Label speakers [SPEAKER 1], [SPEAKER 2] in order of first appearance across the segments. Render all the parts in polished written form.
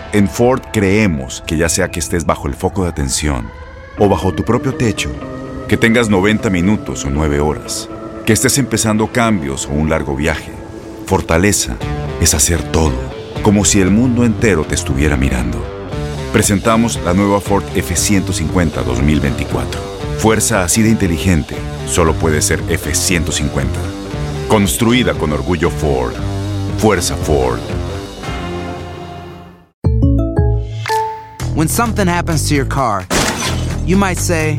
[SPEAKER 1] En Ford creemos que ya sea que estés bajo el foco de atención o bajo tu propio techo, que tengas 90 minutos o 9 horas, que estés empezando cambios o un largo viaje, fortaleza es hacer todo, como si el mundo entero te estuviera mirando. Presentamos la nueva Ford F-150 2024. Fuerza así de inteligente solo puede ser F-150. Construida con orgullo Ford. Fuerza Ford.
[SPEAKER 2] When something happens to your car, you might say,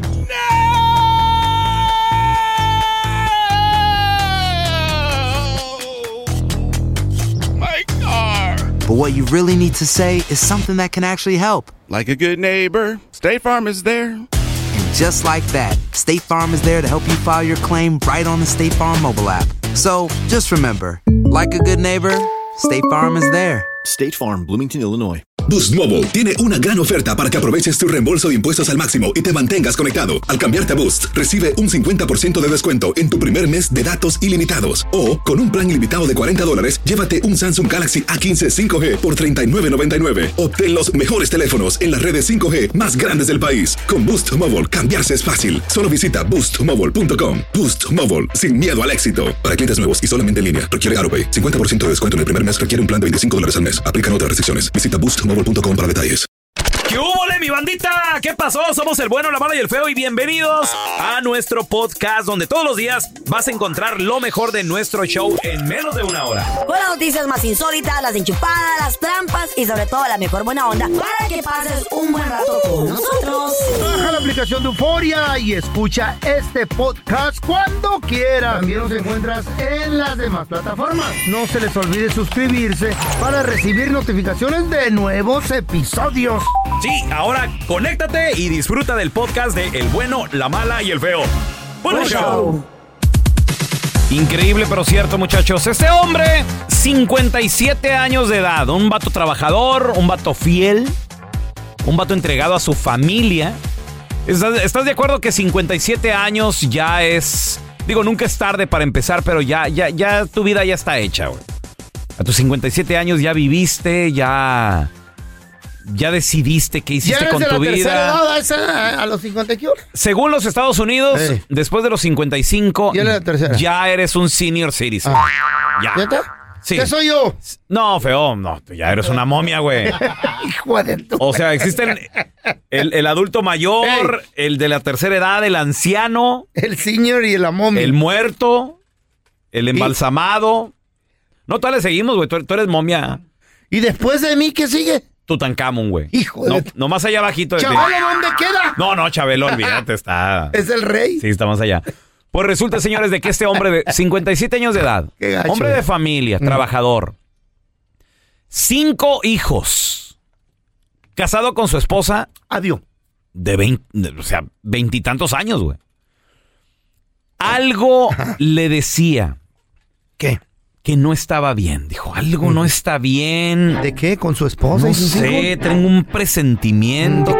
[SPEAKER 3] My car!
[SPEAKER 2] but what you really need to say is something that can actually help.
[SPEAKER 3] Like a good neighbor, State Farm is there.
[SPEAKER 2] And just like that, State Farm is there to help you file your claim right on the State Farm mobile app. So just remember, like a good neighbor, State Farm is there.
[SPEAKER 4] State Farm, Bloomington, Illinois.
[SPEAKER 5] Boost Mobile tiene una gran oferta para que aproveches tu reembolso de impuestos al máximo y te mantengas conectado. Al cambiarte a Boost, recibe un 50% de descuento en tu primer mes de datos ilimitados. O, con un plan ilimitado de $40, llévate un Samsung Galaxy A15 5G por $39.99. Obtén los mejores teléfonos en las redes 5G más grandes del país. Con Boost Mobile, cambiarse es fácil. Solo visita boostmobile.com. Boost Mobile, sin miedo al éxito. Para clientes nuevos y solamente en línea, requiere AutoPay. 50% de descuento en el primer mes requiere un plan de $25 al mes. Aplican otras restricciones. Visita boostmobile.com para detalles.
[SPEAKER 6] ¿Qué hubo, mi bandita? ¿Qué pasó? Somos el bueno, la mala y el feo y bienvenidos a nuestro podcast donde todos los días vas a encontrar lo mejor de nuestro show en menos de una hora.
[SPEAKER 7] Con las noticias más insólitas, las enchupadas, las trampas y sobre todo la mejor buena onda para que pases un buen rato con nosotros.
[SPEAKER 8] Baja la aplicación de Euforia y escucha este podcast cuando quieras. También nos encuentras en las demás plataformas. No se les olvide suscribirse para recibir notificaciones de nuevos episodios.
[SPEAKER 6] Sí, ahora conéctate y disfruta del podcast de El Bueno, la Mala y el Feo. ¡Buen show! Increíble pero cierto, muchachos. Este hombre, 57 años de edad, un vato trabajador, un vato fiel, un vato entregado a su familia. ¿Estás de acuerdo que 57 años ya es... Digo, nunca es tarde para empezar, pero ya tu vida ya está hecha, güey. A tus 57 años ya viviste, ya decidiste qué hiciste con tu vida.
[SPEAKER 8] A los 50 ¿qué hora?
[SPEAKER 6] Según los Estados Unidos, después de los 55, ya eres un senior citizen. Ya.
[SPEAKER 8] ¿Ya está?
[SPEAKER 6] Sí.
[SPEAKER 8] ¿Qué soy yo?
[SPEAKER 6] No, feo, no, ya eres una momia, güey.
[SPEAKER 8] Hijo de tu...
[SPEAKER 6] O sea, existen el adulto mayor, el de la tercera edad, el anciano,
[SPEAKER 8] el senior y la momia.
[SPEAKER 6] El muerto, el embalsamado. No, tú le seguimos, güey, tú eres momia.
[SPEAKER 8] ¿Y después de mí qué sigue?
[SPEAKER 6] Tutankamón, güey.
[SPEAKER 8] Hijo de...
[SPEAKER 6] No más allá abajito.
[SPEAKER 8] ¿Chabelo dónde queda?
[SPEAKER 6] No, Chabelo, olvídate, está...
[SPEAKER 8] ¿Es el rey?
[SPEAKER 6] Sí, está más allá. Pues resulta, señores, de que este hombre de 57 años de edad,
[SPEAKER 8] gacho,
[SPEAKER 6] hombre de familia, trabajador, 5 hijos, casado con su esposa...
[SPEAKER 8] Adiós.
[SPEAKER 6] De 20, o sea, 20 y tantos años, güey. Algo le decía...
[SPEAKER 8] ¿Qué?
[SPEAKER 6] Que no estaba bien. Dijo, algo no está bien.
[SPEAKER 8] ¿De qué? ¿Con su esposa?
[SPEAKER 6] No sé, tengo un presentimiento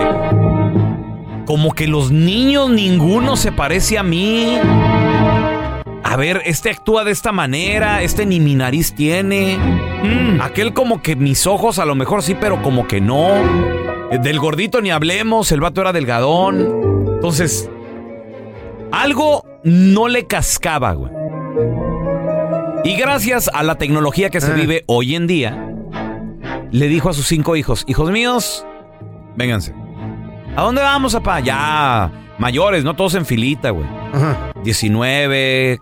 [SPEAKER 6] como que los niños, ninguno se parece a mí. A ver, este actúa de esta manera, este ni mi nariz tiene. Aquel como que mis ojos a lo mejor sí, pero como que no. Del gordito ni hablemos, el vato era delgadón. Entonces, algo no le cascaba, güey. Y gracias a la tecnología que se vive hoy en día, le dijo a sus 5 hijos, hijos míos, vénganse. ¿A dónde vamos, papá? Ya mayores, no todos en filita, güey. 19,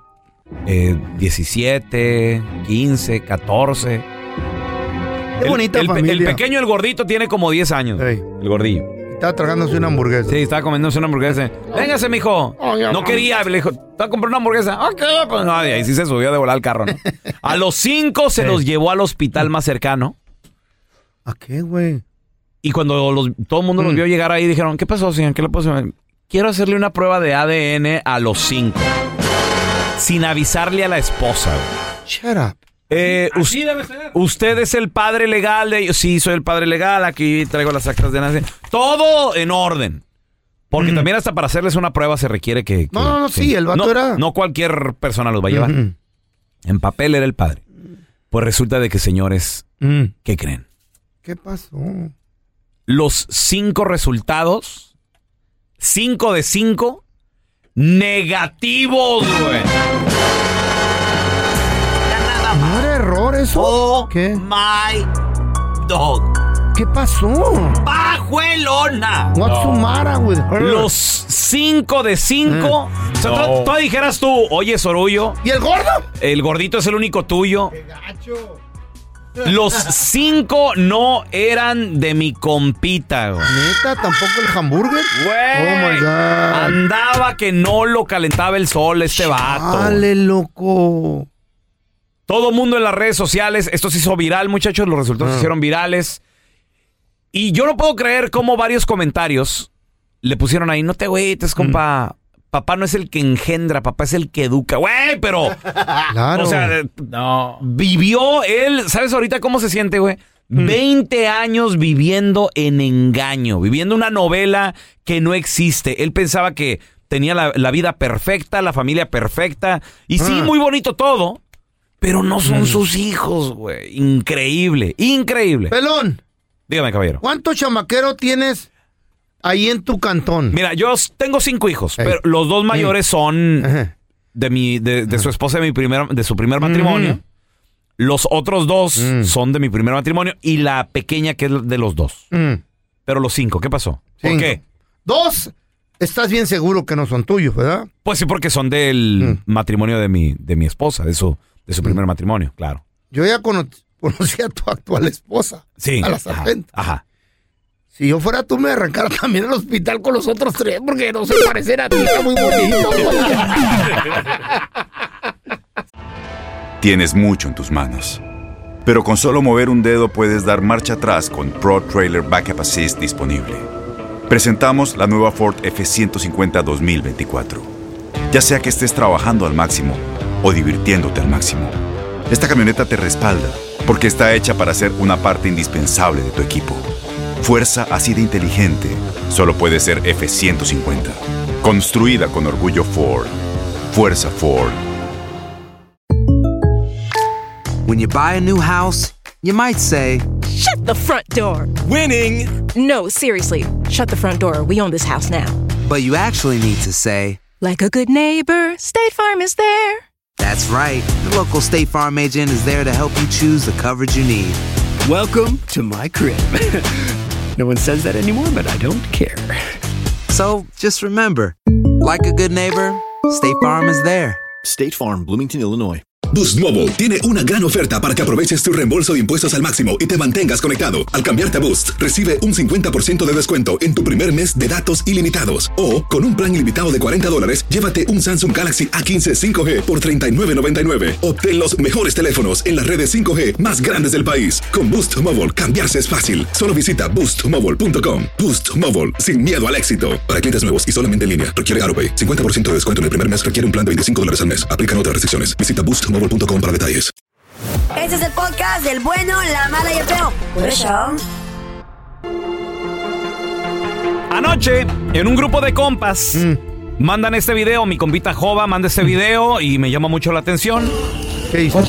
[SPEAKER 6] 17, 15, 14.
[SPEAKER 8] Qué bonita familia.
[SPEAKER 6] El pequeño, el gordito, tiene como 10 años.
[SPEAKER 8] Ey.
[SPEAKER 6] El gordillo.
[SPEAKER 8] Estaba tragándose una hamburguesa.
[SPEAKER 6] Sí, estaba comiéndose una hamburguesa. Véngase, mijo. No quería, le dijo, te voy a comprar una hamburguesa. Ok, pues no, y ahí sí se subió de volar al carro, ¿no? A los 5 se los llevó al hospital más cercano.
[SPEAKER 8] ¿A qué, güey?
[SPEAKER 6] Y cuando todo el mundo los vio llegar ahí, dijeron, ¿qué pasó, señor? ¿Qué le pasó? Quiero hacerle una prueba de ADN a los 5. Sin avisarle a la esposa, güey.
[SPEAKER 8] Shut up.
[SPEAKER 6] Así debe ser. Usted es el padre legal de ellos. Sí, soy el padre legal. Aquí traigo las actas de nacimiento. Todo en orden. Porque también hasta para hacerles una prueba se requiere que...
[SPEAKER 8] No, sí, el vato era...
[SPEAKER 6] No cualquier persona los va a llevar. En papel era el padre. Pues resulta de que, señores, ¿qué creen?
[SPEAKER 8] ¿Qué pasó?
[SPEAKER 6] Los 5 resultados, 5 de 5, negativos, güey.
[SPEAKER 8] ¿No era error eso?
[SPEAKER 6] Oh,
[SPEAKER 8] ¿Qué?
[SPEAKER 6] my dog.
[SPEAKER 8] ¿Qué pasó?
[SPEAKER 6] ¡Pajuelona!
[SPEAKER 8] What's the matter with her?
[SPEAKER 6] Los 5 de 5. O sea, tú dijeras tú, oye, Sorullo.
[SPEAKER 8] ¿Y el gordo?
[SPEAKER 6] El gordito es el único tuyo.
[SPEAKER 8] ¡Qué gacho!
[SPEAKER 6] Los 5 no eran de mi compita, güey.
[SPEAKER 8] ¿Neta? ¿Tampoco el hamburger?
[SPEAKER 6] Güey.
[SPEAKER 8] Oh, my God.
[SPEAKER 6] Andaba que no lo calentaba el sol este vato.
[SPEAKER 8] Dale, loco.
[SPEAKER 6] Todo mundo en las redes sociales. Esto se hizo viral, muchachos. Los resultados se hicieron virales. Y yo no puedo creer cómo varios comentarios le pusieron ahí, no te agüites, compa. Papá no es el que engendra, papá es el que educa. Güey, pero...
[SPEAKER 8] Claro.
[SPEAKER 6] O sea, no. Vivió él, ¿sabes ahorita cómo se siente, güey? 20 años viviendo en engaño, viviendo una novela que no existe. Él pensaba que tenía la vida perfecta, la familia perfecta. Y sí, muy bonito todo, pero no son sus hijos, güey. Increíble, increíble.
[SPEAKER 8] Pelón.
[SPEAKER 6] Dígame, caballero.
[SPEAKER 8] ¿Cuántos chamaqueros tienes ahí en tu cantón?
[SPEAKER 6] Mira, yo tengo 5 hijos, pero los 2 mayores son de su esposa de su primer matrimonio. Los otros 2 son de mi primer matrimonio y la pequeña que es de los 2. Pero los 5, ¿qué pasó? ¿Por qué?
[SPEAKER 8] 2, estás bien seguro que no son tuyos, ¿verdad?
[SPEAKER 6] Pues sí, porque son del matrimonio de mi esposa, de su primer matrimonio, claro.
[SPEAKER 8] Yo ya conocí a tu actual esposa.
[SPEAKER 6] Sí.
[SPEAKER 8] A la sargento.
[SPEAKER 6] Ajá.
[SPEAKER 8] Si yo fuera tú, me arrancara también al hospital con los otros 3 porque no se parecen a ti. Está muy bonito.
[SPEAKER 1] Tienes mucho en tus manos. Pero con solo mover un dedo puedes dar marcha atrás con Pro Trailer Backup Assist disponible. Presentamos la nueva Ford F-150 2024. Ya sea que estés trabajando al máximo o divirtiéndote al máximo, esta camioneta te respalda porque está hecha para ser una parte indispensable de tu equipo. Fuerza así de inteligente solo puede ser F-150. Construida con orgullo Ford. Fuerza Ford.
[SPEAKER 2] When you buy a new house, you might say,
[SPEAKER 9] Shut the front door!
[SPEAKER 3] Winning!
[SPEAKER 9] No, seriously, shut the front door. We own this house now.
[SPEAKER 2] but you actually need to say,
[SPEAKER 9] Like a good neighbor, State Farm is there.
[SPEAKER 2] that's right. The local State Farm agent is there to help you choose the coverage you need.
[SPEAKER 10] Welcome to my crib. No one says that anymore, but I don't care.
[SPEAKER 2] So just remember, like a good neighbor, State Farm is there.
[SPEAKER 4] State Farm, Bloomington, Illinois.
[SPEAKER 5] Boost Mobile tiene una gran oferta para que aproveches tu reembolso de impuestos al máximo y te mantengas conectado. Al cambiarte a Boost, recibe un 50% de descuento en tu primer mes de datos ilimitados. O, con un plan ilimitado de $40, llévate un Samsung Galaxy A15 5G por $39.99. Obtén los mejores teléfonos en las redes 5G más grandes del país. Con Boost Mobile, cambiarse es fácil. Solo visita boostmobile.com. Boost Mobile, sin miedo al éxito. Para clientes nuevos y solamente en línea, requiere AroPay. 50% de descuento en el primer mes requiere un plan de $25 al mes. Aplican otras restricciones. Visita boostmobile.com para detalles.
[SPEAKER 7] Este es el podcast del bueno, la mala y el feo. Por eso.
[SPEAKER 6] Anoche, en un grupo de compas, mandan este video. Mi compita Jova manda este video y me llama mucho la atención.
[SPEAKER 8] ¿Qué hizo?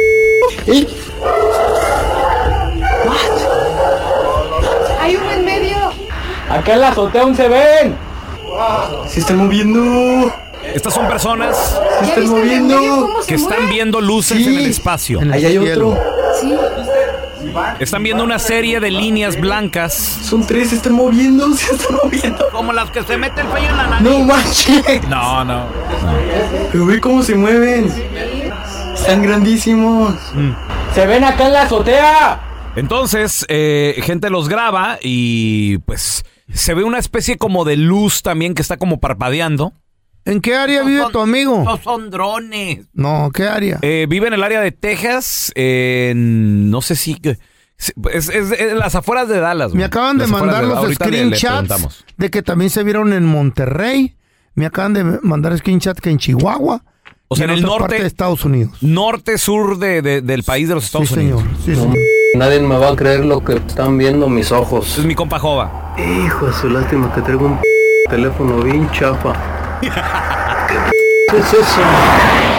[SPEAKER 11] Hay uno en medio.
[SPEAKER 10] Acá en la azotea aún se ven. Se están moviendo.
[SPEAKER 6] Estas son personas
[SPEAKER 10] Se están moviendo.
[SPEAKER 6] que están viendo luces
[SPEAKER 10] Sí.
[SPEAKER 6] en el espacio.
[SPEAKER 10] Ahí hay otro.
[SPEAKER 11] Sí.
[SPEAKER 6] Están viendo una serie de líneas blancas.
[SPEAKER 10] Son 3, se están moviendo. Se están moviendo.
[SPEAKER 6] Como las que se mete el pelo en la nariz.
[SPEAKER 10] No manches.
[SPEAKER 6] No.
[SPEAKER 10] Pero ve cómo se mueven. Están grandísimos. Se ven acá en la azotea.
[SPEAKER 6] Entonces, gente los graba y pues se ve una especie como de luz también que está como parpadeando.
[SPEAKER 8] ¿En qué área vive tu amigo?
[SPEAKER 6] No son drones.
[SPEAKER 8] No, ¿qué área?
[SPEAKER 6] Vive en el área de Texas, no sé si... Es en las afueras de Dallas.
[SPEAKER 8] Me acaban de mandar los screenshots de que también se vieron en Monterrey. Me acaban de mandar screenshots que en Chihuahua.
[SPEAKER 6] O sea,
[SPEAKER 8] y
[SPEAKER 6] en el
[SPEAKER 8] otra
[SPEAKER 6] norte
[SPEAKER 8] parte de Estados Unidos.
[SPEAKER 6] Norte, sur del país de los Estados
[SPEAKER 8] Sí,
[SPEAKER 6] Unidos.
[SPEAKER 8] señor. Sí, señor.
[SPEAKER 10] Nadie me va a creer lo que están viendo mis ojos.
[SPEAKER 6] Es mi compa Jova.
[SPEAKER 10] Hijo de su lástima que traigo un teléfono bien chapa. ¿Qué es eso?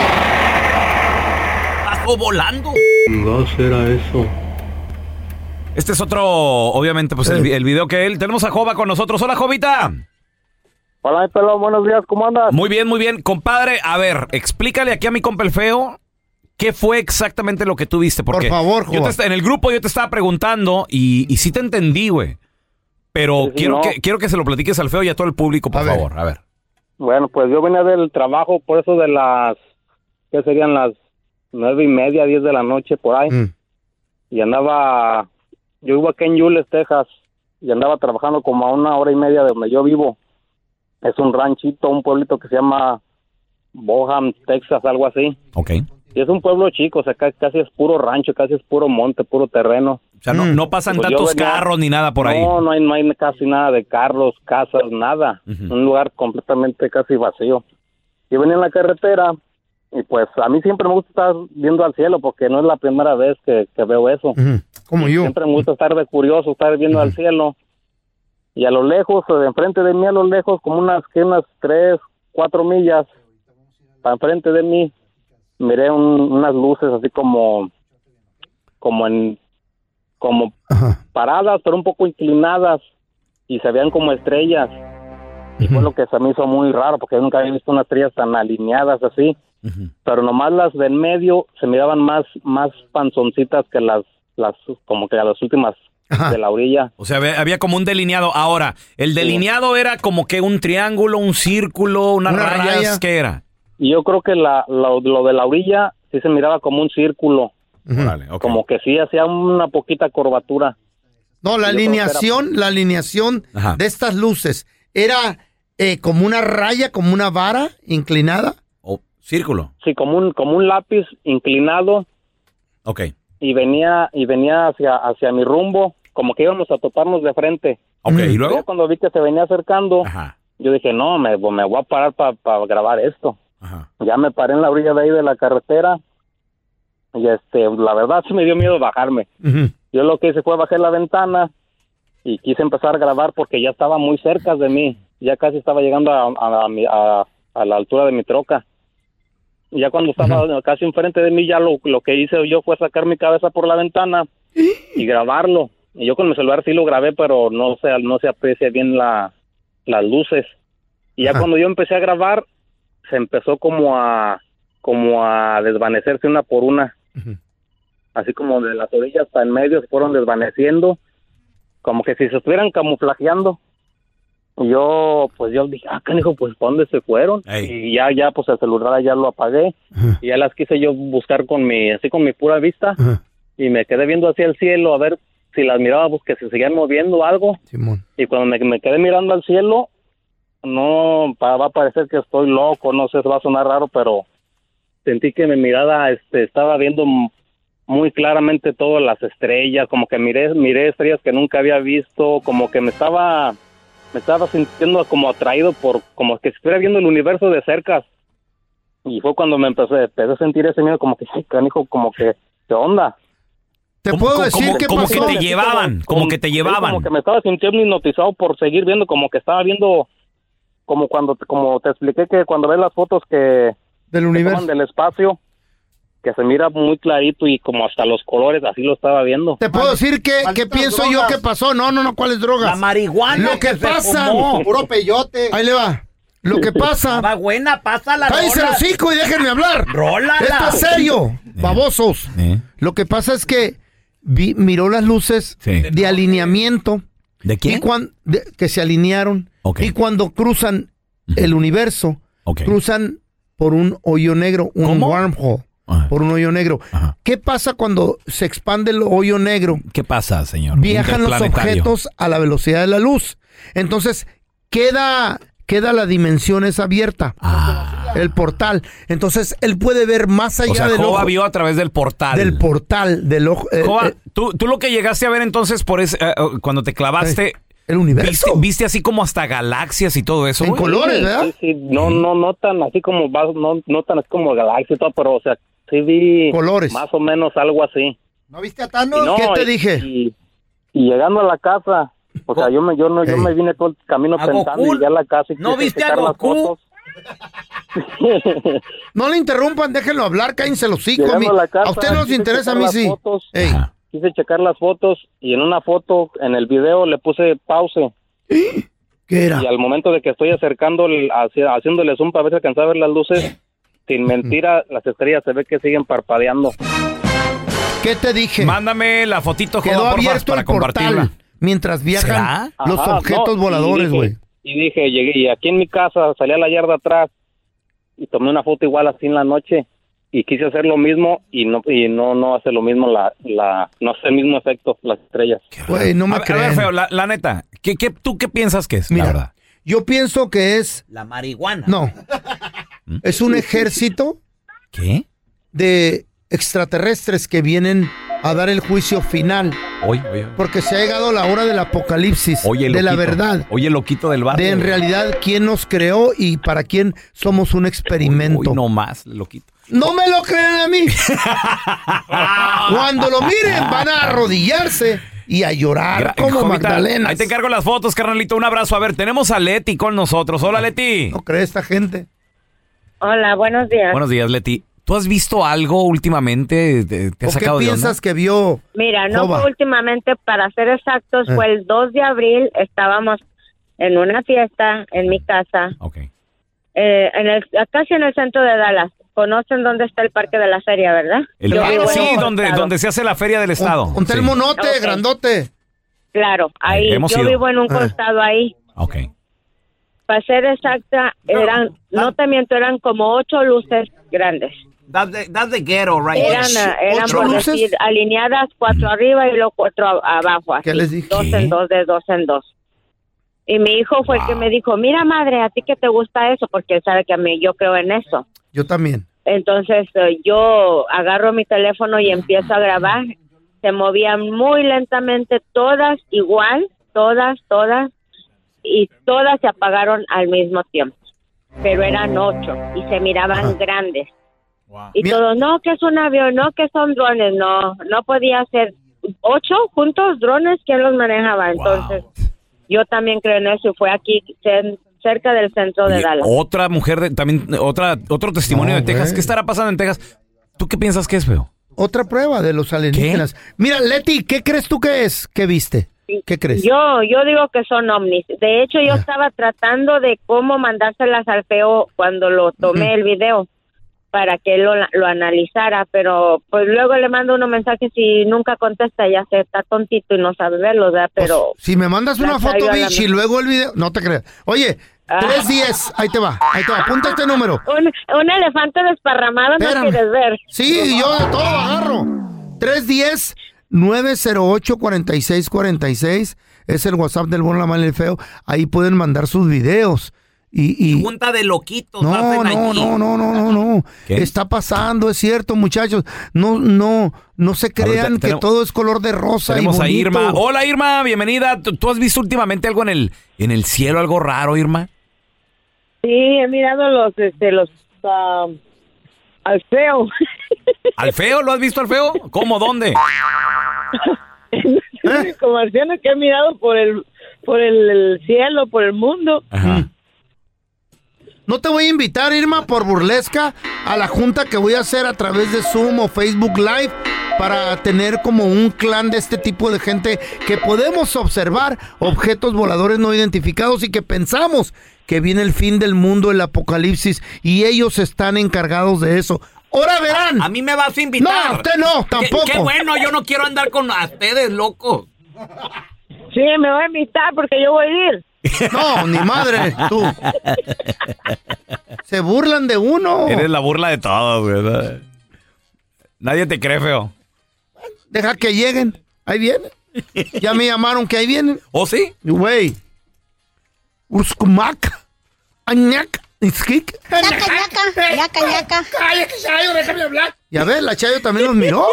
[SPEAKER 6] ¡Bajo volando!
[SPEAKER 10] ¿Qué será eso?
[SPEAKER 6] Este es otro, obviamente, pues el video que él... Tenemos a Jova con nosotros. Hola, Jovita.
[SPEAKER 12] Hola, pelón, buenos días, ¿cómo andas?
[SPEAKER 6] Muy bien, muy bien. Compadre, a ver, explícale aquí a mi compa el feo qué fue exactamente lo que tú viste. Porque
[SPEAKER 8] por favor, Jova.
[SPEAKER 6] en el grupo yo te estaba preguntando y sí te entendí, güey. Pero
[SPEAKER 12] Sí,
[SPEAKER 6] quiero que se lo platiques al feo y a todo el público, por favor. A ver.
[SPEAKER 12] Bueno, pues yo venía del trabajo, por eso de las, ¿qué serían las 9:30, 10 de la noche, por ahí? Y andaba, yo vivo aquí en Yules, Texas, y andaba trabajando como a 1:30 de donde yo vivo. Es un ranchito, un pueblito que se llama Boham, Texas, algo así.
[SPEAKER 6] Ok.
[SPEAKER 12] Y es un pueblo chico, o sea, casi es puro rancho, casi es puro monte, puro terreno.
[SPEAKER 6] O sea, no pasan
[SPEAKER 12] Pues
[SPEAKER 6] tantos carros ni nada por ahí.
[SPEAKER 12] No hay casi nada de carros, casas, nada. Un lugar completamente casi vacío. Yo venía en la carretera y pues a mí siempre me gusta estar viendo al cielo porque no es la primera vez que veo eso.
[SPEAKER 8] Como yo.
[SPEAKER 12] Siempre me gusta estar de curioso, estar viendo al cielo. Y a lo lejos, de enfrente de mí, a lo lejos, como unas 3, 4 millas, para enfrente de mí, miré unas luces así como paradas, pero un poco inclinadas, y se veían como estrellas. Y fue lo que se me hizo muy raro, porque nunca había visto unas estrellas tan alineadas así. Pero nomás las del medio se miraban más panzoncitas que las como que a las últimas de la orilla.
[SPEAKER 6] O sea, había como un delineado. Ahora, ¿el delineado era como que un triángulo, un círculo, unas rayas?
[SPEAKER 12] raya.
[SPEAKER 6] ¿Qué era?
[SPEAKER 12] Y yo creo que lo de la orilla sí se miraba como un círculo.
[SPEAKER 6] Órale, ok.
[SPEAKER 12] Como que sí hacía una poquita curvatura.
[SPEAKER 8] No, la alineación
[SPEAKER 6] Ajá.
[SPEAKER 8] de estas luces era como una raya, como una vara inclinada.
[SPEAKER 6] O círculo.
[SPEAKER 12] Sí, como un lápiz inclinado.
[SPEAKER 6] Ok.
[SPEAKER 12] Y venía hacia mi rumbo, como que íbamos a toparnos de frente.
[SPEAKER 6] Ok, ¿y luego?
[SPEAKER 12] Ya cuando vi que se venía acercando, yo dije, no, me voy a parar para grabar esto. Ya me paré en la orilla de ahí de la carretera y la verdad sí me dio miedo bajarme. Yo lo que hice fue bajar la ventana y quise empezar a grabar porque ya estaba muy cerca de mí, ya casi estaba llegando a la altura de mi troca. Y ya cuando estaba casi enfrente de mí, ya lo que hice yo fue sacar mi cabeza por la ventana y grabarlo. Y yo con mi celular sí lo grabé, pero no se aprecia bien las luces. Y ya cuando yo empecé a grabar, se empezó como a desvanecerse una por una. Así como de las orillas hasta en medio se fueron desvaneciendo, como que si se estuvieran camuflajeando. Y yo dije, canijo, pues ¿para dónde se fueron? Y ya pues el celular ya lo apagué. Y ya las quise yo buscar con mi pura vista. Y me quedé viendo hacia el cielo a ver si las miraba, pues que se seguían moviendo algo.
[SPEAKER 8] Simón.
[SPEAKER 12] Y cuando me quedé mirando al cielo, no, va a parecer que estoy loco, no sé, va a sonar raro, pero sentí que mi mirada estaba viendo muy claramente todas las estrellas, como que miré estrellas que nunca había visto, como que me estaba sintiendo como atraído como que estuviera viendo el universo de cerca. Y fue cuando me empecé a sentir ese miedo, como que, canijo, como que, ¿qué onda?
[SPEAKER 8] ¿Te puedo decir qué pasó?
[SPEAKER 6] Como que te llevaban. Como que
[SPEAKER 12] me estaba sintiendo hipnotizado por seguir viendo, como que estaba viendo, como te expliqué que cuando ves las fotos que
[SPEAKER 8] del universo,
[SPEAKER 12] toman del espacio, que se mira muy clarito y como hasta los colores, así lo estaba viendo.
[SPEAKER 8] ¿Te puedo decir qué pienso yo que pasó? No, ¿cuáles drogas?
[SPEAKER 13] La marihuana.
[SPEAKER 8] Lo que pasa,
[SPEAKER 13] puro peyote.
[SPEAKER 8] Ahí le va. Lo que pasa.
[SPEAKER 13] Va buena, pásala.
[SPEAKER 8] ¡Cállense el hocico y déjenme hablar!
[SPEAKER 13] ¡Rólala!
[SPEAKER 8] ¡Esto es serio! ¡Babosos! Lo que pasa es que miró las luces de alineamiento.
[SPEAKER 6] ¿De quién?
[SPEAKER 8] Que se alinearon.
[SPEAKER 6] Okay.
[SPEAKER 8] Y cuando cruzan el universo, cruzan por un hoyo negro, un wormhole. Por un hoyo negro. ¿Qué pasa cuando se expande el hoyo negro?
[SPEAKER 6] ¿Qué pasa, señor?
[SPEAKER 8] Viajan los objetos a la velocidad de la luz. Entonces, queda la dimensión esa abierta. El portal. Entonces, él puede ver más allá del ojo.
[SPEAKER 6] Jova vio a través del portal.
[SPEAKER 8] Del portal, del ojo.
[SPEAKER 6] Jova, tú lo que llegaste a ver entonces cuando te clavaste...
[SPEAKER 8] El universo.
[SPEAKER 6] ¿Viste así como hasta galaxias y todo eso?
[SPEAKER 8] En colores, ¿verdad?
[SPEAKER 12] Sí, no tan así como no tan así como galaxias y todo, pero o sea, sí vi
[SPEAKER 8] colores.
[SPEAKER 12] Más o menos algo así.
[SPEAKER 13] ¿No viste a Thanos?
[SPEAKER 8] ¿Qué te dije?
[SPEAKER 12] Y llegando a la casa, o sea, yo me vine todo el camino pensando y llegué a la casa y
[SPEAKER 13] ¿No viste a Goku?
[SPEAKER 8] No le interrumpan, déjenlo hablar, cállense los hocico. A usted no nos interesa, a mí sí.
[SPEAKER 12] quise checar las fotos y en una foto, en el video, le puse pause.
[SPEAKER 8] ¿Qué era?
[SPEAKER 12] Y al momento de que estoy haciéndole zoom para ver si alcanzaba a ver las luces, sin mentira, las estrellas se ve que siguen parpadeando.
[SPEAKER 8] ¿Qué te dije?
[SPEAKER 6] Mándame la fotito,
[SPEAKER 8] Quedó
[SPEAKER 6] Joda, porfa,
[SPEAKER 8] abierto
[SPEAKER 6] para
[SPEAKER 8] el portal
[SPEAKER 6] compartirla.
[SPEAKER 8] mientras viajan los
[SPEAKER 12] Ajá,
[SPEAKER 8] objetos
[SPEAKER 12] no,
[SPEAKER 8] voladores, güey.
[SPEAKER 12] Y dije, llegué, y aquí en mi casa, salí a la yarda atrás y tomé una foto igual así en la noche y quise hacer lo mismo y no hace lo mismo no hace el mismo efecto las estrellas.
[SPEAKER 8] Güey, no me
[SPEAKER 6] A ver,
[SPEAKER 8] creen.
[SPEAKER 6] feo, la neta, ¿tú qué piensas que es,
[SPEAKER 8] Mira,
[SPEAKER 6] la verdad?
[SPEAKER 8] yo pienso que es...
[SPEAKER 7] La marihuana.
[SPEAKER 8] No. Es un ejército
[SPEAKER 6] ¿Qué?
[SPEAKER 8] de extraterrestres que vienen a dar el juicio final.
[SPEAKER 6] Oye.
[SPEAKER 8] Porque se ha llegado la hora del apocalipsis,
[SPEAKER 6] Oye,
[SPEAKER 8] de la
[SPEAKER 6] loquito.
[SPEAKER 8] verdad,
[SPEAKER 6] Oye, loquito del barrio.
[SPEAKER 8] de en realidad quién nos creó y para quién somos un experimento.
[SPEAKER 6] Uy, no más, loquito.
[SPEAKER 8] No me lo crean a mí. Cuando lo miren van a arrodillarse y a llorar como
[SPEAKER 6] Jovita,
[SPEAKER 8] Magdalenas.
[SPEAKER 6] ahí te encargo las fotos, carnalito. Un abrazo. A ver, tenemos a Leti con nosotros. Hola, Leti.
[SPEAKER 8] ¿No cree esta gente?
[SPEAKER 14] Hola, buenos días.
[SPEAKER 6] Buenos días, Leti. ¿Tú has visto algo últimamente? ¿Te has
[SPEAKER 8] ¿O qué
[SPEAKER 6] sacado de onda?
[SPEAKER 8] piensas que vio?
[SPEAKER 14] Mira, no
[SPEAKER 8] Jova?
[SPEAKER 14] fue últimamente, para ser exactos, fue el 2 de abril, estábamos en una fiesta en mi casa, casi en el centro de Dallas. ¿Conocen dónde está el Parque de la Feria, verdad? Yo vivo en
[SPEAKER 6] Sí,
[SPEAKER 14] un costado.
[SPEAKER 6] donde se hace la feria del estado.
[SPEAKER 8] Un monote,
[SPEAKER 14] Ok.
[SPEAKER 8] grandote.
[SPEAKER 14] Claro, ahí,
[SPEAKER 6] hemos
[SPEAKER 14] yo
[SPEAKER 6] ido.
[SPEAKER 14] vivo en un costado ahí.
[SPEAKER 6] Ok.
[SPEAKER 14] Para ser exacta, no te miento, eran como 8 luces grandes.
[SPEAKER 7] That's the ghetto, right?
[SPEAKER 14] Eran
[SPEAKER 8] ¿Ocho
[SPEAKER 14] por
[SPEAKER 8] luces?
[SPEAKER 14] decir, alineadas 4 arriba y luego 4 abajo, así.
[SPEAKER 8] ¿Qué les dije?
[SPEAKER 14] 2 en 2, de 2 en 2. Y mi hijo fue el que me dijo, mira madre, ¿a ti qué te gusta eso? Porque él sabe que a mí yo creo en eso.
[SPEAKER 8] Yo también.
[SPEAKER 14] Entonces yo agarro mi teléfono y empiezo a grabar. Se movían muy lentamente, todas igual, todas, y todas se apagaron al mismo tiempo. Pero eran 8 y se miraban grandes. Y todos, no, que es un avión, no, que son drones, no podía ser 8 juntos drones, ¿quién los manejaba? Entonces, yo también creo en eso y fue aquí cerca del centro de Dallas.
[SPEAKER 6] Otra mujer, otro testimonio de Texas.
[SPEAKER 8] güey.
[SPEAKER 6] ¿Qué estará pasando en Texas? ¿Tú qué piensas que es, feo?
[SPEAKER 8] Otra prueba de los alienígenas. Mira, Leti, ¿qué crees tú que es? ¿Qué viste? ¿Qué crees?
[SPEAKER 14] Yo digo que son ovnis. De hecho, yo estaba tratando de cómo mandárselas al feo cuando lo tomé el video para que él lo analizara, pero pues luego le mando unos mensajes y nunca contesta, ya se está tontito y no sabe verlo, ¿verdad? Pero
[SPEAKER 8] Si me mandas una
[SPEAKER 14] la
[SPEAKER 8] foto,
[SPEAKER 14] traigo a la
[SPEAKER 8] bitch, y luego el video... No te creas. Oye, 310, ahí te va. Apunta este número.
[SPEAKER 14] un elefante desparramado.
[SPEAKER 8] Espérame.
[SPEAKER 14] No quieres ver.
[SPEAKER 8] Sí, yo de todo agarro. 310-908-4646 es el WhatsApp del Bueno, la Mala y el Feo. Ahí pueden mandar sus videos. Y
[SPEAKER 7] Junta de loquitos.
[SPEAKER 8] no,
[SPEAKER 7] hacen aquí.
[SPEAKER 8] no. Está pasando, es cierto, muchachos. No se crean que todo es color de rosa y
[SPEAKER 6] Tenemos a
[SPEAKER 8] bonito.
[SPEAKER 6] Irma. Hola, Irma, bienvenida. ¿Tú has visto últimamente algo en el cielo, algo raro, Irma?
[SPEAKER 15] Sí, he mirado al feo.
[SPEAKER 6] ¿Al feo? ¿Lo has visto al feo? ¿Cómo? ¿Dónde?
[SPEAKER 15] Comerciales que he mirado por el cielo, por el mundo.
[SPEAKER 6] Ajá.
[SPEAKER 8] No te voy a invitar, Irma, por burlesca, a la junta que voy a hacer a través de Zoom o Facebook Live para tener como un clan de este tipo de gente que podemos observar objetos voladores no identificados y que pensamos que viene el fin del mundo, el apocalipsis, y ellos están encargados de eso. ¡Ahora verán!
[SPEAKER 7] A mí me vas a invitar.
[SPEAKER 8] No, usted no, tampoco.
[SPEAKER 7] Qué bueno, yo no quiero andar con ustedes, locos.
[SPEAKER 15] Sí, me va a invitar porque yo voy a ir.
[SPEAKER 8] No, ni madre, tú. Se burlan de uno.
[SPEAKER 6] Eres la burla de todos, ¿verdad? Nadie te cree, feo.
[SPEAKER 8] Deja que lleguen. Ahí vienen. Ya me llamaron que ahí vienen.
[SPEAKER 6] ¿Oh, sí?
[SPEAKER 8] Güey. Urskumak. Añac. Iskik.
[SPEAKER 11] Ñaca.
[SPEAKER 8] Cállate, Chayo, déjame hablar. Ya ves, la Chayo también los miró.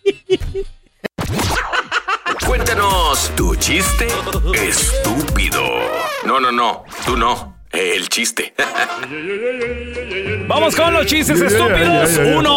[SPEAKER 16] Cuéntanos tu chiste estúpido. No, tú no. El chiste.
[SPEAKER 6] Vamos con los chistes estúpidos.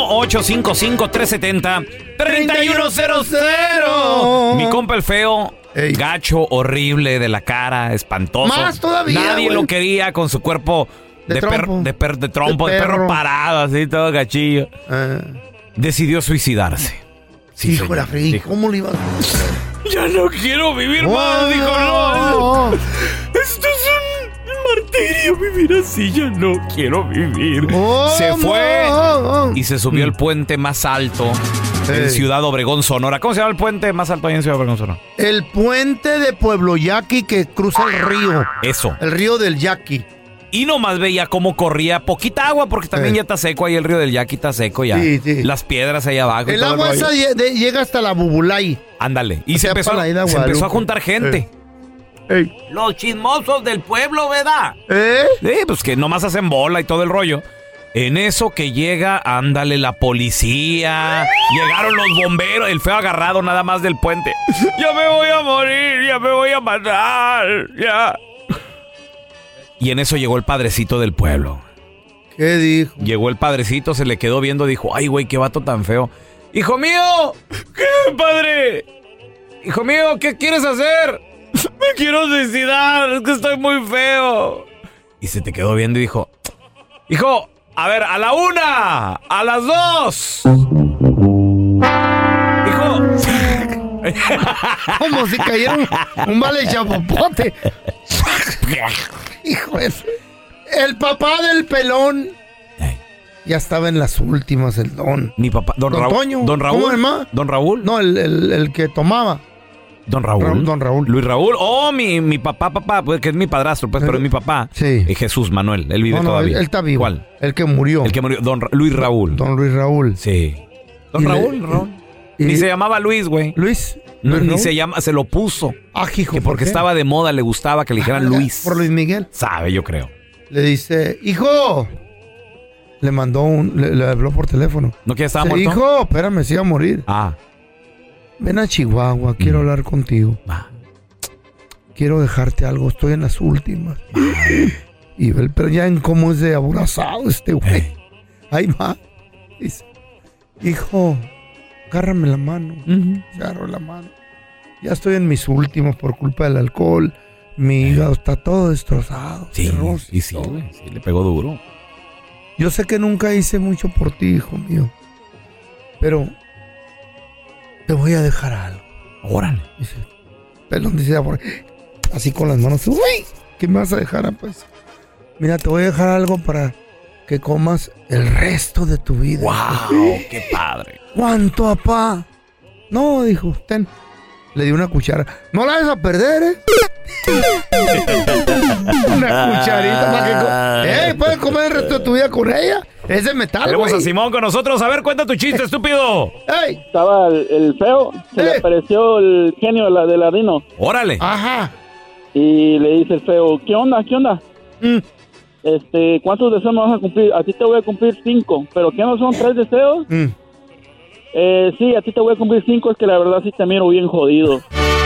[SPEAKER 6] 1-855-370-3100. Mi compa el feo. Gacho, horrible, de la cara, espantoso.
[SPEAKER 8] Más todavía,
[SPEAKER 6] Nadie
[SPEAKER 8] güey.
[SPEAKER 6] lo quería con su cuerpo de
[SPEAKER 8] trompo.
[SPEAKER 6] trompo, de perro parado, así todo gachillo. Decidió suicidarse. Sí,
[SPEAKER 8] hijo de la fregada,
[SPEAKER 6] dijo.
[SPEAKER 8] ¿cómo le ibas a hacer?
[SPEAKER 6] Ya no quiero vivir más, dijo, no. Esto es un martirio vivir así, ya no quiero vivir. Se fue y se subió al puente más alto en Ciudad Obregón, Sonora. ¿Cómo se llama el puente más alto ahí en Ciudad Obregón, Sonora?
[SPEAKER 8] El puente de Pueblo Yaqui que cruza el río.
[SPEAKER 6] Eso.
[SPEAKER 8] El río del Yaqui.
[SPEAKER 6] Y nomás veía cómo corría poquita agua, porque también ya está seco ahí, el río del Yaqui está seco ya.
[SPEAKER 8] Sí, sí.
[SPEAKER 6] Las piedras ahí abajo.
[SPEAKER 8] El agua esa llega hasta la Bubulay.
[SPEAKER 6] Ándale. Y se
[SPEAKER 8] sea,
[SPEAKER 6] empezó
[SPEAKER 8] para la ida a
[SPEAKER 6] a
[SPEAKER 8] Guadalupe.
[SPEAKER 6] juntar gente. Los chismosos del pueblo, ¿verdad? Sí, pues que nomás hacen bola y todo el rollo. En eso que llega, ándale, la policía. Llegaron los bomberos, el feo agarrado nada más del puente. Ya me voy a morir, ya me voy a matar, ya. Y en eso llegó el padrecito del pueblo.
[SPEAKER 8] ¿Qué dijo?
[SPEAKER 6] Llegó el padrecito, se le quedó viendo, dijo, ay, güey, qué vato tan feo. ¡Hijo mío! ¿Qué, padre? ¡Hijo mío, qué quieres hacer! Me quiero suicidar, es que estoy muy feo. Y se te quedó viendo y dijo, hijo, a ver, a la 1, a las 2. Hijo.
[SPEAKER 8] Como si cayera un vale chapopote. Hijo de... El papá del pelón. Ya estaba en las últimas, el don.
[SPEAKER 6] Mi papá, don Raúl.
[SPEAKER 8] Toño.
[SPEAKER 6] ¿Don Raúl?
[SPEAKER 8] ¿Cómo se llama?
[SPEAKER 6] ¿Don Raúl?
[SPEAKER 8] No, el que tomaba.
[SPEAKER 6] ¿Don Raúl?
[SPEAKER 8] Don Raúl.
[SPEAKER 6] Luis Raúl. Oh, mi papá, pues, que es mi padrastro, pues, pero es mi papá.
[SPEAKER 8] Sí.
[SPEAKER 6] Jesús Manuel, él vive todavía.
[SPEAKER 8] Él está vivo.
[SPEAKER 6] ¿Cuál?
[SPEAKER 8] El que murió.
[SPEAKER 6] El que murió, Luis Raúl.
[SPEAKER 8] Don Luis Raúl.
[SPEAKER 6] Sí. Don Raúl. Ni se llamaba Luis, güey.
[SPEAKER 8] ¿Luis?
[SPEAKER 6] No,
[SPEAKER 8] ¿Luis
[SPEAKER 6] ni
[SPEAKER 8] Raúl?
[SPEAKER 6] se llama, se lo puso.
[SPEAKER 8] Ah, hijo.
[SPEAKER 6] Que porque estaba de moda, le gustaba que le dijeran Luis.
[SPEAKER 8] ¿Por Luis Miguel?
[SPEAKER 6] Sabe, yo creo.
[SPEAKER 8] Le dice, hijo. Le mandó le habló por teléfono.
[SPEAKER 6] ¿No que estaba
[SPEAKER 8] dice,
[SPEAKER 6] muerto?
[SPEAKER 8] hijo, espérame, se iba a morir.
[SPEAKER 6] Ah.
[SPEAKER 8] Ven a Chihuahua, quiero hablar contigo. Quiero dejarte algo, estoy en las últimas. Y ve, pero ya en cómo es de abrazado este güey. Ahí va. Dice, hijo, agárrame la mano. Se agarró la mano. Ya estoy en mis últimos por culpa del alcohol. Mi hígado está todo destrozado.
[SPEAKER 6] Sí, y sí, güey. Sí, le pegó duro.
[SPEAKER 8] Yo sé que nunca hice mucho por ti, hijo mío. Pero te voy a dejar algo.
[SPEAKER 6] Órale.
[SPEAKER 8] Dice, pelón dice, así con las manos. Uy, ¿qué me vas a dejar, pues? Mira, te voy a dejar algo para que comas el resto de tu vida.
[SPEAKER 6] ¡Wow! ¡Qué padre!
[SPEAKER 8] ¿Cuánto, papá? No, dijo, ten. Le di una cuchara. No la vas a perder, ¿eh? Una cucharita para que... ¿Puedes comer el resto de tu vida con ella? Es de metal,
[SPEAKER 6] Tenemos
[SPEAKER 8] güey.
[SPEAKER 6] a Simón con nosotros. A ver, cuenta tu chiste, estúpido.
[SPEAKER 8] ¡Ey!
[SPEAKER 12] Estaba el feo, se le apareció el genio de Ladino.
[SPEAKER 6] ¡Órale!
[SPEAKER 8] Ajá.
[SPEAKER 12] Y le dice el feo, ¿qué onda? ¿Cuántos deseos me vas a cumplir? A ti te voy a cumplir 5, ¿pero qué no son 3 deseos? Sí, a ti te voy a cumplir 5, es que la verdad sí te miro bien jodido.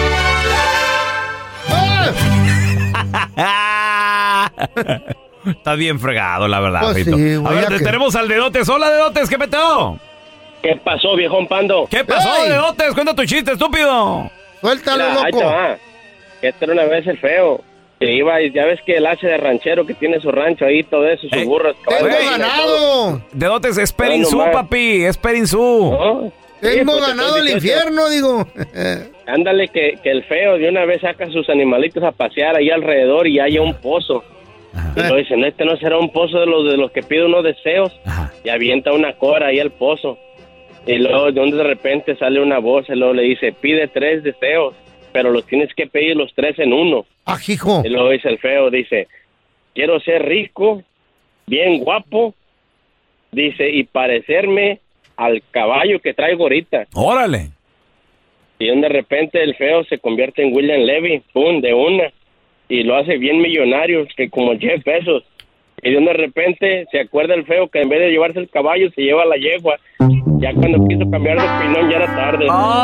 [SPEAKER 6] Estás bien fregado, la verdad,
[SPEAKER 8] Pues
[SPEAKER 6] Fito.
[SPEAKER 8] sí,
[SPEAKER 6] a
[SPEAKER 8] güey,
[SPEAKER 6] ver,
[SPEAKER 8] ya que-
[SPEAKER 6] tenemos al Dedotes. Hola, Dedotes, ¿qué peteo?
[SPEAKER 17] ¿Qué pasó, viejón Pando?
[SPEAKER 6] ¿Qué pasó,
[SPEAKER 8] ¡Ey!
[SPEAKER 6] Dedotes? Cuenta tu chiste, estúpido.
[SPEAKER 8] Suéltalo,
[SPEAKER 17] Mira, ahí te
[SPEAKER 8] loco.
[SPEAKER 17] va. Esta era una vez el feo. Que iba, y ya ves que él hace de ranchero, que tiene su rancho ahí, todo eso, sus burros.
[SPEAKER 8] Tengo
[SPEAKER 17] caballos,
[SPEAKER 8] ganado.
[SPEAKER 6] Dedotes, es
[SPEAKER 17] Bueno,
[SPEAKER 6] Perinzú,
[SPEAKER 17] man.
[SPEAKER 6] papi, es Perinzú.
[SPEAKER 17] ¿no?
[SPEAKER 8] Tengo
[SPEAKER 17] pues, te
[SPEAKER 8] ganado
[SPEAKER 17] estoy
[SPEAKER 8] el
[SPEAKER 17] diciendo.
[SPEAKER 8] infierno, digo.
[SPEAKER 17] Ándale, que el feo de una vez saca a sus animalitos a pasear ahí alrededor y haya un pozo. Y lo dicen, este no será un pozo de los que pide unos deseos. Y avienta una cora ahí al pozo. Y luego de repente sale una voz y luego le dice, pide 3 deseos, pero los tienes que pedir los 3 en uno.
[SPEAKER 8] Ah, hijo.
[SPEAKER 17] Y luego dice el feo, dice, quiero ser rico, bien guapo, dice, y parecerme al caballo que traigo ahorita.
[SPEAKER 6] Órale.
[SPEAKER 17] Y de repente el feo se convierte en William Levy, pum, de una, y lo hace bien millonario, que como Jeff Bezos. Y de repente se acuerda el feo que en vez de llevarse el caballo se lleva la yegua. Ya cuando quiso cambiar de opinión ya era tarde.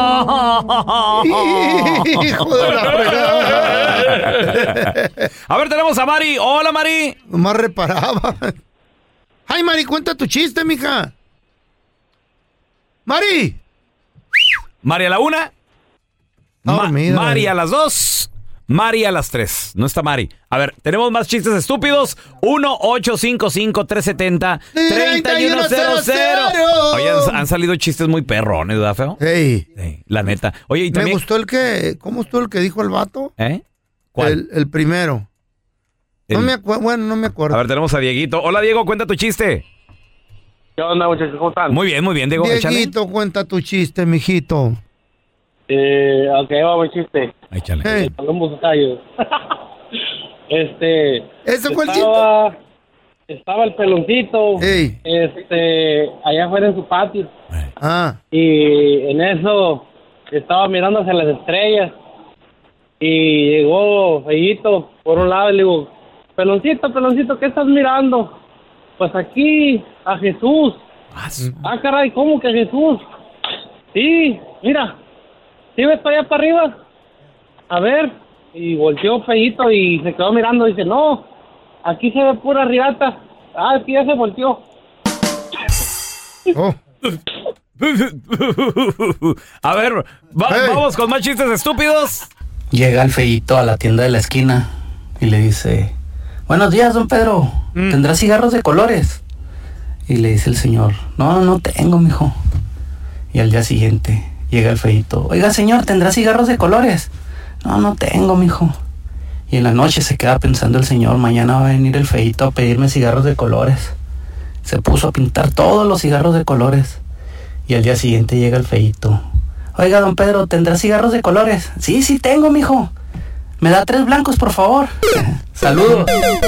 [SPEAKER 8] Hijo de la fregada.
[SPEAKER 6] A ver, tenemos a Mari. Hola, Mari.
[SPEAKER 8] Nomás reparaba. Ay, Mari, cuenta tu chiste, mija. Mari.
[SPEAKER 6] Mari a la 1.
[SPEAKER 8] Dormida,
[SPEAKER 6] Mari a las 2. Mari a las 3. No está Mari. A ver, tenemos más chistes estúpidos. 1-855-370-3100. Oye, han salido chistes muy perrones, ¿verdad, feo?
[SPEAKER 8] Sí.
[SPEAKER 6] La neta. Oye, y también...
[SPEAKER 8] Me gustó ¿cómo estuvo el que dijo el vato?
[SPEAKER 6] ¿Cuál?
[SPEAKER 8] El primero. No me acuerdo.
[SPEAKER 6] A ver, tenemos a Dieguito. Hola, Diego, cuenta tu chiste.
[SPEAKER 17] ¿Qué onda, muchachos? ¿Cómo están?
[SPEAKER 6] Muy bien, Diego.
[SPEAKER 8] Dieguito, cuenta tu chiste, mijito.
[SPEAKER 17] Ok, va buen chiste.
[SPEAKER 6] Échale.
[SPEAKER 17] Colombo Callos.
[SPEAKER 8] ¿Eso fue el chiste?
[SPEAKER 17] Estaba el peloncito. Allá afuera en su patio. Y en eso estaba mirando hacia las estrellas. Y llegó Fellito por un lado y le digo, peloncito, ¿qué estás mirando? Pues aquí, a Jesús. Caray, ¿cómo que Jesús? Sí, mira. ¿Sí ves para allá para arriba? A ver. Y volteó Fellito y se quedó mirando. Dice, no, aquí se ve pura riata. Aquí ya se volteó.
[SPEAKER 6] A ver, vamos con más chistes estúpidos.
[SPEAKER 10] Llega el Fellito a la tienda de la esquina y le dice, buenos días, don Pedro. ¿Tendrá cigarros de colores? Y le dice el señor, no tengo, mijo. Y al día siguiente llega el Fellito, oiga, señor, ¿tendrá cigarros de colores? No tengo, mijo. Y en la noche se queda pensando el señor, mañana va a venir el Fellito a pedirme cigarros de colores. Se puso a pintar todos los cigarros de colores. Y al día siguiente llega el Fellito, oiga, don Pedro, ¿tendrá cigarros de colores? Sí tengo, mijo. ¿Me da 3 blancos, por favor? Saludos.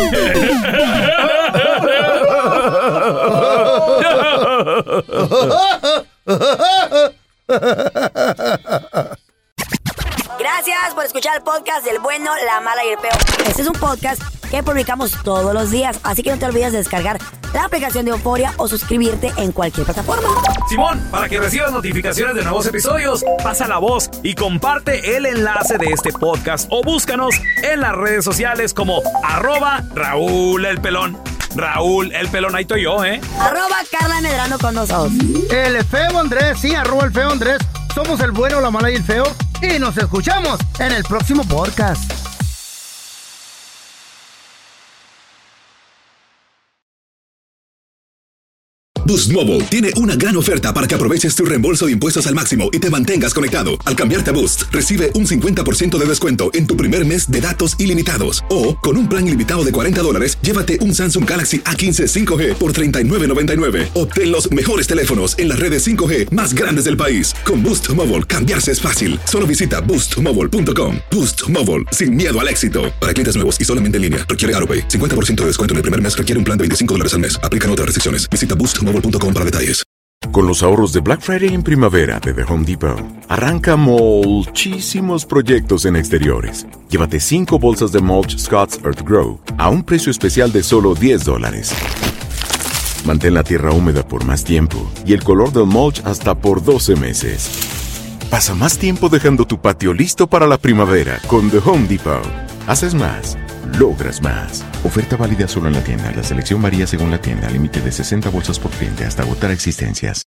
[SPEAKER 7] Gracias por escuchar el podcast del bueno, la mala y el peor. Este es un podcast que publicamos todos los días, así que no te olvides de descargar la aplicación de Euforia o suscribirte en cualquier plataforma.
[SPEAKER 6] Simón, para que recibas notificaciones de nuevos episodios, pasa la voz y comparte el enlace de este podcast o búscanos en las redes sociales como @Raúl el Pelón. Raúl el Pelón, ahí estoy yo,
[SPEAKER 7] @Carla Medrano con nosotros.
[SPEAKER 8] El feo Andrés, sí, @el feo Andrés. Somos el bueno, la mala y el feo. Y nos escuchamos en el próximo podcast.
[SPEAKER 5] Boost Mobile tiene una gran oferta para que aproveches tu reembolso de impuestos al máximo y te mantengas conectado. Al cambiarte a Boost, recibe un 50% de descuento en tu primer mes de datos ilimitados. O, con un plan ilimitado de $40, llévate un Samsung Galaxy A15 5G por $39.99. Obtén los mejores teléfonos en las redes 5G más grandes del país. Con Boost Mobile, cambiarse es fácil. Solo visita boostmobile.com. Boost Mobile, sin miedo al éxito. Para clientes nuevos y solamente en línea, requiere AutoPay. 50% de descuento en el primer mes requiere un plan de $25 al mes. Aplican otras restricciones. Visita boostmobile.com para detalles.
[SPEAKER 1] Con los ahorros de Black Friday en primavera de The Home Depot, arranca muchísimos proyectos en exteriores. Llévate 5 bolsas de mulch Scott's Earth Grow a un precio especial de solo $10. Mantén la tierra húmeda por más tiempo y el color del mulch hasta por 12 meses. Pasa más tiempo dejando tu patio listo para la primavera con The Home Depot. Haces más, logras más. Oferta válida solo en la tienda. La selección varía según la tienda. Límite de 60 bolsas por cliente hasta agotar existencias.